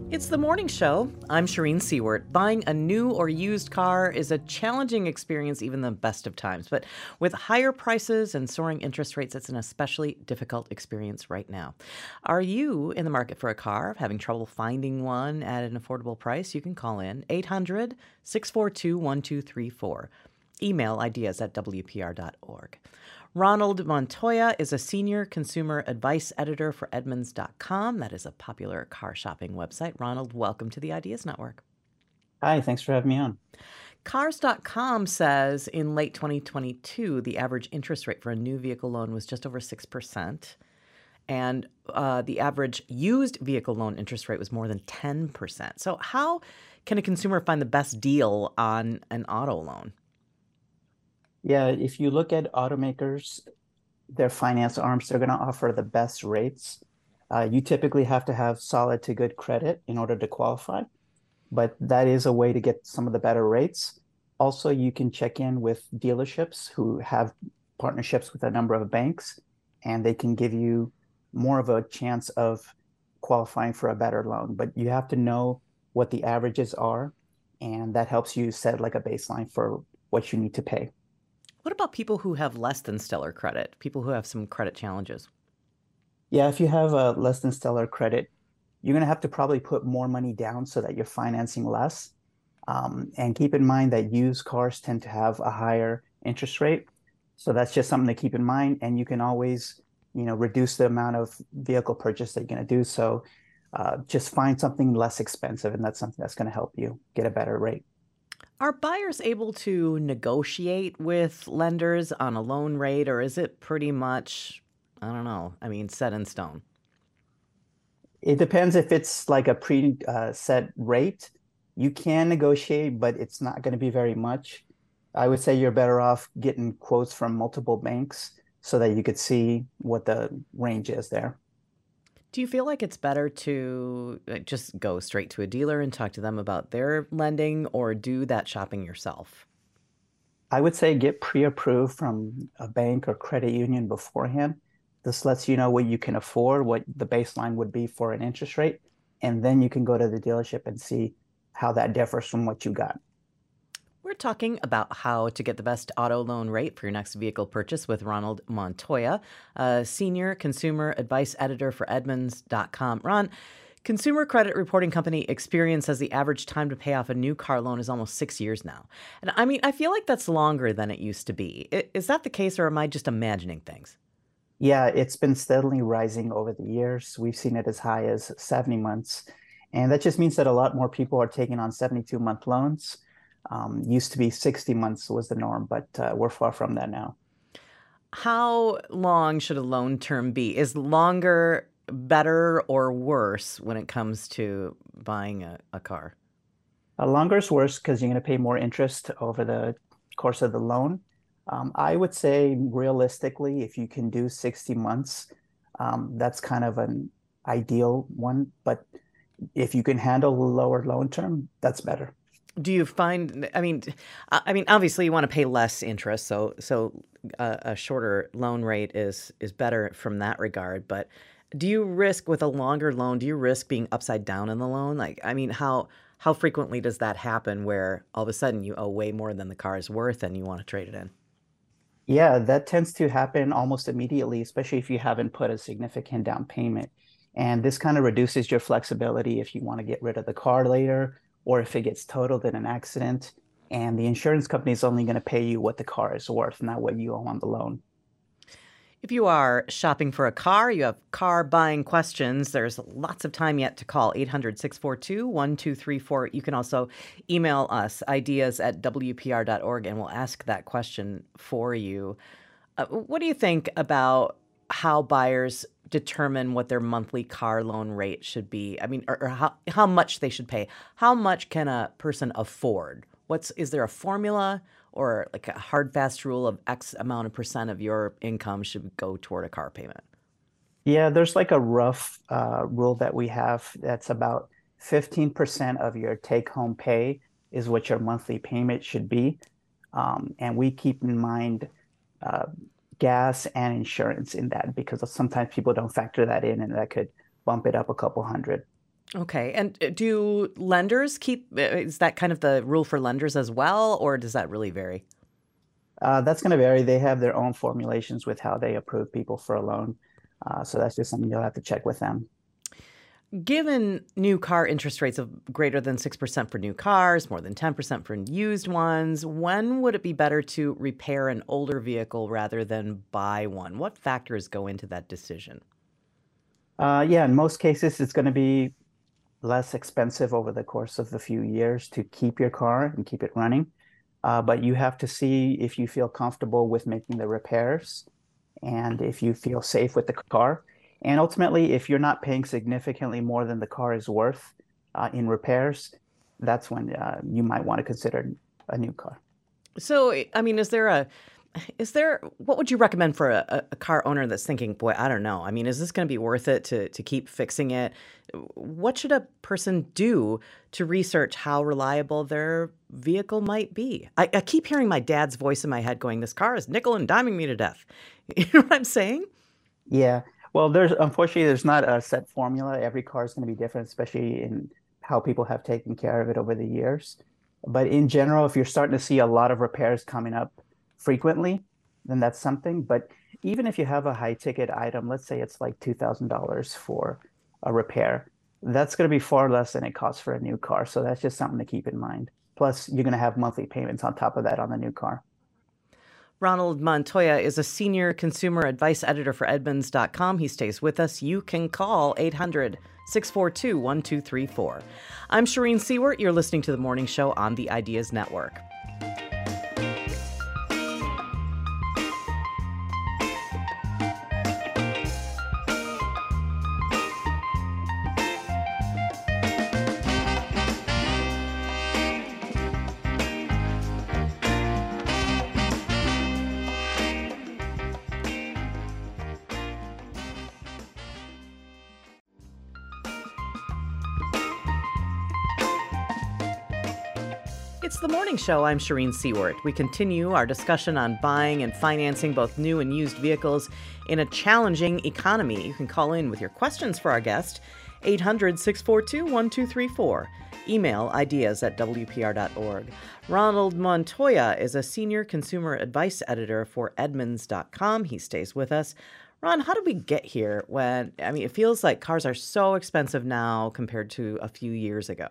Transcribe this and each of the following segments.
It's the morning show. I'm Shireen Seward. Buying a new or used car is a challenging experience, even the best of times. But with higher prices and soaring interest rates, it's an especially difficult experience right now. Are you in the market for a car, having trouble finding one at an affordable price? You can call in 800 642 1234. Email ideas at WPR.org. Ronald Montoya is a senior consumer advice editor for Edmunds.com. That is a popular car shopping website. Ronald, welcome to the Ideas Network. Hi, thanks for having me on. Cars.com says in late 2022, the average interest rate for a new vehicle loan was just over 6%. And the average used vehicle loan interest rate was more than 10%. So, how can a consumer find the best deal on an auto loan? Yeah, if you look at automakers, their finance arms, they're going to offer the best rates. You typically have to have solid to good credit in order to qualify, but that is a way to get some of the better rates. Also, you can check in with dealerships who have partnerships with a number of banks, and they can give you more of a chance of qualifying for a better loan. But you have to know what the averages are, and that helps you set like a baseline for what you need to pay. What about people who have less than stellar credit, people who have some credit challenges? Yeah, if you have a less than stellar credit, you're going to have to probably put more money down so that you're financing less. And keep in mind that used cars tend to have a higher interest rate. So that's just something to keep in mind. And you can always, reduce the amount of vehicle purchase that you're going to do. So just find something less expensive, and that's something that's going to help you get a better rate. Are buyers able to negotiate with lenders on a loan rate, or is it pretty much, I don't know, set in stone? It depends if it's like a pre set rate. You can negotiate, but it's not going to be very much. I would say you're better off getting quotes from multiple banks so that you could see what the range is there. Do you feel like it's better to just go straight to a dealer and talk to them about their lending or do that shopping yourself? I would say get pre-approved from a bank or credit union beforehand. This lets you know what you can afford, what the baseline would be for an interest rate, and then you can go to the dealership and see how that differs from what you got. We're talking about how to get the best auto loan rate for your next vehicle purchase with Ronald Montoya, a senior consumer advice editor for Edmunds.com. Ron, consumer credit reporting company Experian says the average time to pay off a new car loan is almost 6 years now. And I feel like that's longer than it used to be. Is that the case, or am I just imagining things? Yeah, it's been steadily rising over the years. We've seen it as high as 70 months. And that just means that a lot more people are taking on 72-month loans. Used to be 60 months was the norm, but we're far from that now. How long should a loan term be? Is longer better or worse when it comes to buying a car? Longer is worse because you're going to pay more interest over the course of the loan. I would say realistically, if you can do 60 months, that's kind of an ideal one. But if you can handle a lower loan term, that's better. Do you find, obviously you want to pay less interest, so a shorter loan rate is better from that regard. But do you risk with a longer loan? Do you risk being upside down in the loan? How frequently does that happen where all of a sudden you owe way more than the car is worth and you want to trade it in? Yeah, that tends to happen almost immediately, especially if you haven't put a significant down payment. And this kind of reduces your flexibility if you want to get rid of the car later or if it gets totaled in an accident. And the insurance company is only going to pay you what the car is worth, not what you owe on the loan. If you are shopping for a car, you have car buying questions, there's lots of time yet to call 800 642 1234. You can also email us ideas at WPR.org and we'll ask that question for you. What do you think about how buyers determine what their monthly car loan rate should be? Or how much they should pay. How much can a person afford? Is there a formula or like a hard fast rule of X amount of percent of your income should go toward a car payment? Yeah, there's like a rough rule that we have that's about 15% of your take home pay is what your monthly payment should be. And we keep in mind uh, gas and insurance in that because sometimes people don't factor that in and that could bump it up a couple hundred. Okay. And do lenders keep, is that kind of the rule for lenders as well, or does that really vary? That's going to vary. They have their own formulations with how they approve people for a loan. So that's just something you'll have to check with them. Given new car interest rates of greater than 6% for new cars, more than 10% for used ones, when would it be better to repair an older vehicle rather than buy one? What factors go into that decision? Yeah, in most cases, it's going to be less expensive over the course of a few years to keep your car and keep it running. But you have to see if you feel comfortable with making the repairs and if you feel safe with the car. And ultimately, if you're not paying significantly more than the car is worth in repairs, that's when you might want to consider a new car. So, I mean, what would you recommend for a car owner that's thinking, boy, I don't know. I mean, is this going to be worth it to keep fixing it? What should a person do to research how reliable their vehicle might be? I keep hearing my dad's voice in my head going, this car is nickel and diming me to death. You know what I'm saying? Yeah. Well, there's not a set formula. Every car is going to be different, especially in how people have taken care of it over the years. But in general, if you're starting to see a lot of repairs coming up frequently, then that's something. But even if you have a high ticket item, let's say it's like $2,000 for a repair, that's going to be far less than it costs for a new car. So that's just something to keep in mind. Plus, you're going to have monthly payments on top of that on the new car. Ronald Montoya is a senior consumer advice editor for Edmunds.com. He stays with us. You can call 800 642 1234. I'm Shireen Seward. You're listening to The Morning Show on the Ideas Network. It's the morning show. I'm Shireen Seward. We continue our discussion on buying and financing both new and used vehicles in a challenging economy. You can call in with your questions for our guest, 800 642 1234. Email ideas at WPR.org. Ronald Montoya is a senior consumer advice editor for Edmunds.com. He stays with us. Ron, how did we get here when, I mean, it feels like cars are so expensive now compared to a few years ago?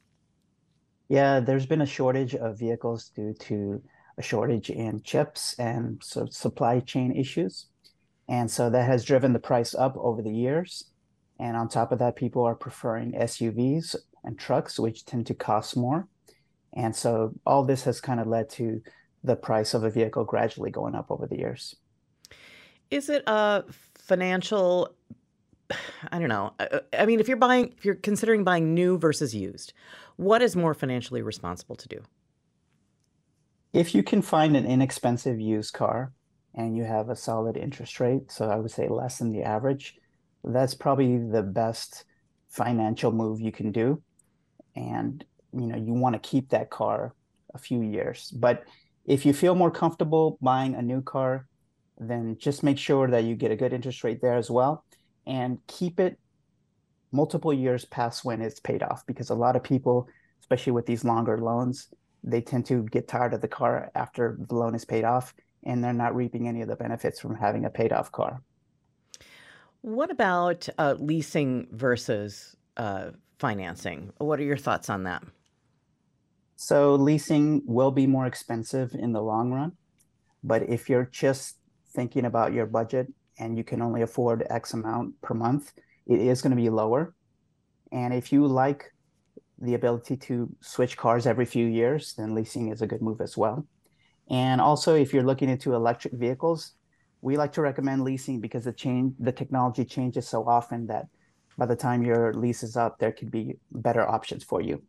Yeah, there's been a shortage of vehicles due to a shortage in chips and so supply chain issues. And so that has driven the price up over the years. And on top of that, people are preferring SUVs and trucks, which tend to cost more. And so all this has kind of led to the price of a vehicle gradually going up over the years. Is it a financial, I don't know. I mean, if you're considering buying new versus used, what is more financially responsible to do? If you can find an inexpensive used car and you have a solid interest rate, so I would say less than the average, that's probably the best financial move you can do. And you want to keep that car a few years. But if you feel more comfortable buying a new car, then just make sure that you get a good interest rate there as well and keep it multiple years past when it's paid off because a lot of people, especially with these longer loans, they tend to get tired of the car after the loan is paid off and they're not reaping any of the benefits from having a paid off car. What about leasing versus financing? What are your thoughts on that? So leasing will be more expensive in the long run, but if you're just thinking about your budget and you can only afford X amount per month, it is going to be lower. And if you like the ability to switch cars every few years, then leasing is a good move as well. And also, if you're looking into electric vehicles, we like to recommend leasing because the technology changes so often that by the time your lease is up, there could be better options for you.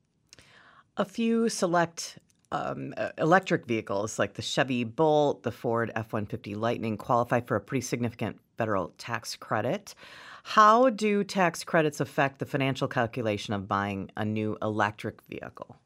A few select electric vehicles like the Chevy Bolt, the Ford F-150 Lightning qualify for a pretty significant federal tax credit. How do tax credits affect the financial calculation of buying a new electric vehicle?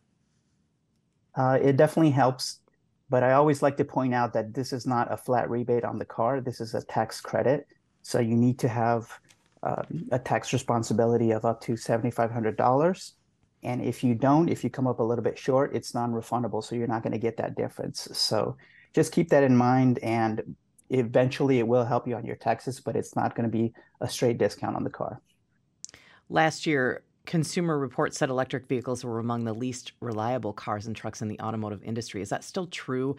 It definitely helps, but I always like to point out that this is not a flat rebate on the car. This is a tax credit. So you need to have a tax responsibility of up to $7,500. And if you don't, if you come up a little bit short, it's non-refundable. So you're not going to get that difference. So just keep that in mind. And eventually it will help you on your taxes, but it's not going to be a straight discount on the car. Last year, Consumer Reports said electric vehicles were among the least reliable cars and trucks in the automotive industry. Is that still true?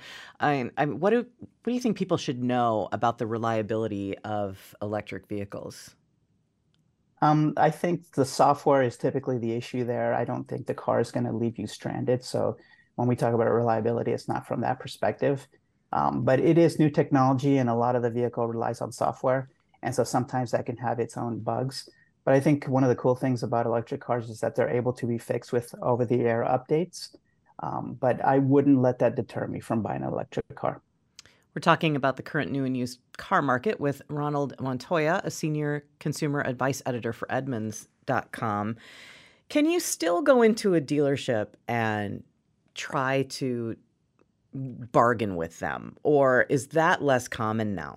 What do you think people should know about the reliability of electric vehicles? I think the software is typically the issue there. I don't think the car is going to leave you stranded. So when we talk about reliability, it's not from that perspective. But it is new technology, and a lot of the vehicle relies on software. And so sometimes that can have its own bugs. But I think one of the cool things about electric cars is that they're able to be fixed with over-the-air updates. But I wouldn't let that deter me from buying an electric car. We're talking about the current new and used car market with Ronald Montoya, a senior consumer advice editor for Edmunds.com. Can you still go into a dealership and try to bargain with them, or is that less common now?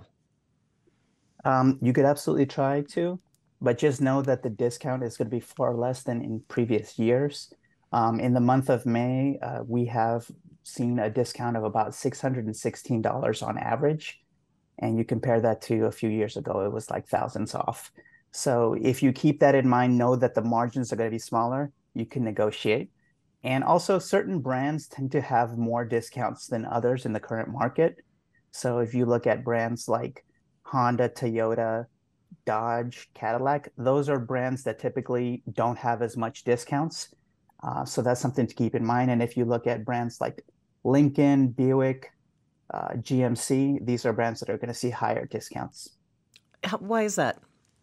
You could absolutely try to, but just know that the discount is going to be far less than in previous years. In the month of May, we have seen a discount of about $616 on average. And you compare that to a few years ago, it was like thousands off. So if you keep that in mind, know that the margins are going to be smaller. You can negotiate. And also, certain brands tend to have more discounts than others in the current market. So if you look at brands like Honda, Toyota, Dodge, Cadillac, those are brands that typically don't have as much discounts. So that's something to keep in mind. And if you look at brands like Lincoln, Buick, GMC, these are brands that are going to see higher discounts. Why is that?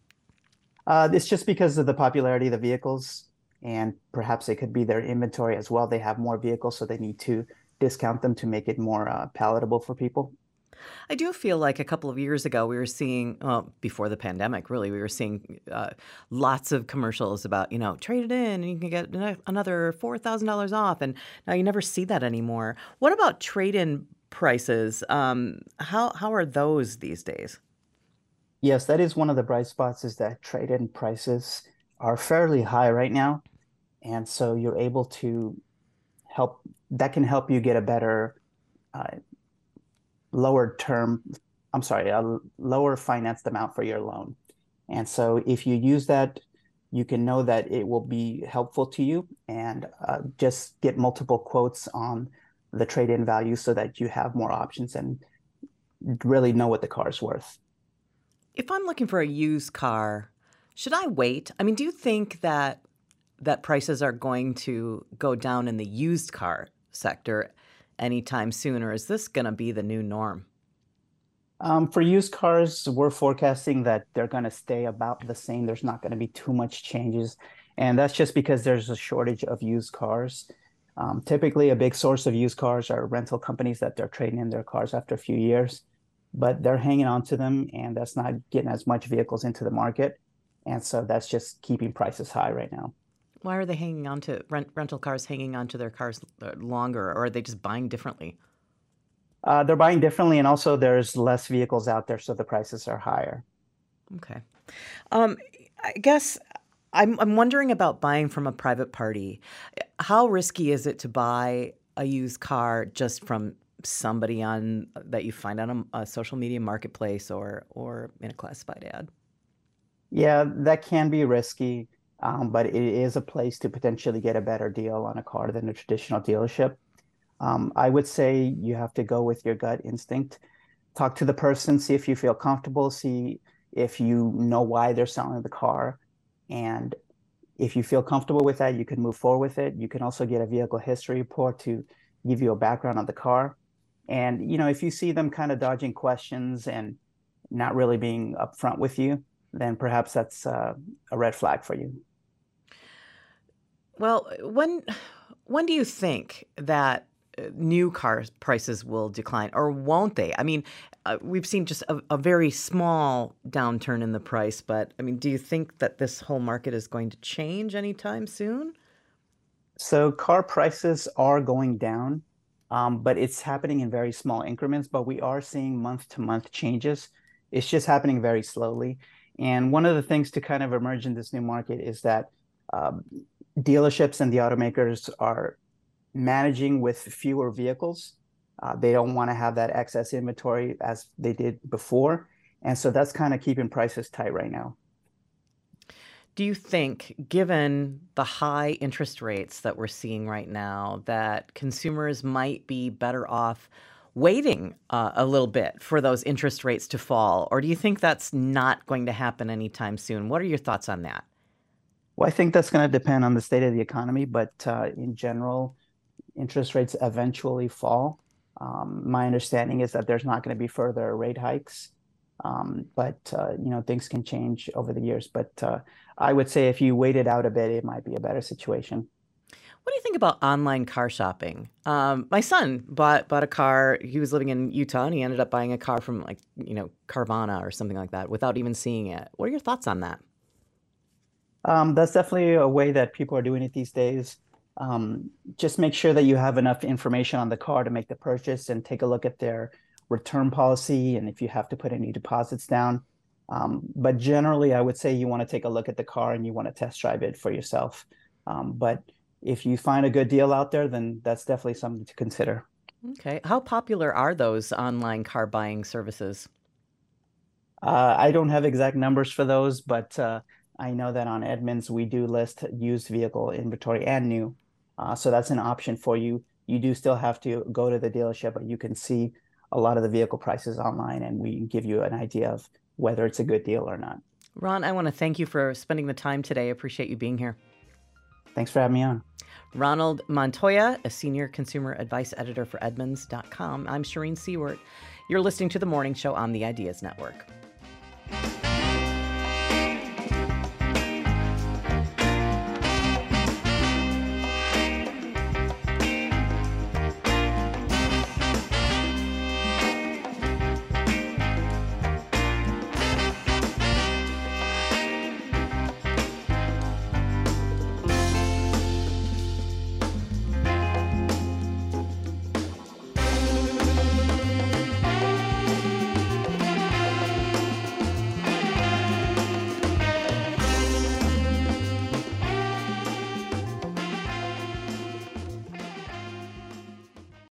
It's just because of the popularity of the vehicles, and perhaps it could be their inventory as well. They have more vehicles, so they need to discount them to make it more palatable for people. I do feel like a couple of years ago, we were seeing, before the pandemic, really, we were seeing lots of commercials about, trade it in and you can get another $4,000 off. And now you never see that anymore. What about trade-in prices? How are those these days? Yes, that is one of the bright spots is that trade-in prices are fairly high right now. And so you're able to help, that can help you get a better, uh, lower term, I'm sorry, a lower financed amount for your loan. And so if you use that, you can know that it will be helpful to you, and just get multiple quotes on the trade-in value so that you have more options and really know what the car is worth. If I'm looking for a used car, should I wait? I mean, do you think that prices are going to go down in the used car sector anytime soon, or is this going to be the new norm? For used cars, we're forecasting that they're going to stay about the same. There's not going to be too much changes. And that's just because there's a shortage of used cars. Typically, a big source of used cars are rental companies that they're trading in their cars after a few years, but they're hanging on to them, and that's not getting as much vehicles into the market. And so that's just keeping prices high right now. Why are they hanging on to rental cars hanging on to their cars longer, or are they just buying differently? They're buying differently, and also there's less vehicles out there, so the prices are higher. Okay. Um, I guess I'm wondering about buying from a private party. How risky is it to buy a used car just from somebody on that you find on a social media marketplace or in a classified ad? Yeah, that can be risky, but it is a place to potentially get a better deal on a car than a traditional dealership. I would say you have to go with your gut instinct. Talk to the person, see if you feel comfortable, see if you know why they're selling the car. And if you feel comfortable with that, you can move forward with it. You can also get a vehicle history report to give you a background on the car. And, if you see them kind of dodging questions and not really being upfront with you, then perhaps that's a red flag for you. Well, when do you think that new car prices will decline, or won't they? I mean, we've seen just a very small downturn in the price, but I mean, do you think that this whole market is going to change anytime soon? So car prices are going down, but it's happening in very small increments, but we are seeing month to month changes. It's just happening very slowly. And one of the things to kind of emerge in this new market is that um, dealerships and the automakers are managing with fewer vehicles. They don't want to have that excess inventory as they did before. And so that's kind of keeping prices tight right now. Do you think, given the high interest rates that we're seeing right now, that consumers might be better off waiting a little bit for those interest rates to fall? Or do you think that's not going to happen anytime soon? What are your thoughts on that? Well, I think that's going to depend on the state of the economy, but in general, interest rates eventually fall. My understanding is that there's not going to be further rate hikes, but things can change over the years. But I would say if you wait it out a bit, it might be a better situation. What do you think about online car shopping? My son bought a car. He was living in Utah, and he ended up buying a car from Carvana or something like that without even seeing it. What are your thoughts on that? That's definitely a way that people are doing it these days. Just make sure that you have enough information on the car to make the purchase and take a look at their return policy and if you have to put any deposits down. But generally, I would say you want to take a look at the car and you want to test drive it for yourself. But if you find a good deal out there, then that's definitely something to consider. Okay. How popular are those online car buying services? I don't have exact numbers for those, but I know that on Edmunds, we do list used vehicle inventory and new. So that's an option for you. You do still have to go to the dealership, but you can see a lot of the vehicle prices online, and we give you an idea of whether it's a good deal or not. Ron, I want to thank you for spending the time today. I appreciate you being here. Thanks for having me on. Ronald Montoya, a senior consumer advice editor for Edmunds.com. I'm Shireen Seward. You're listening to The Morning Show on the Ideas Network.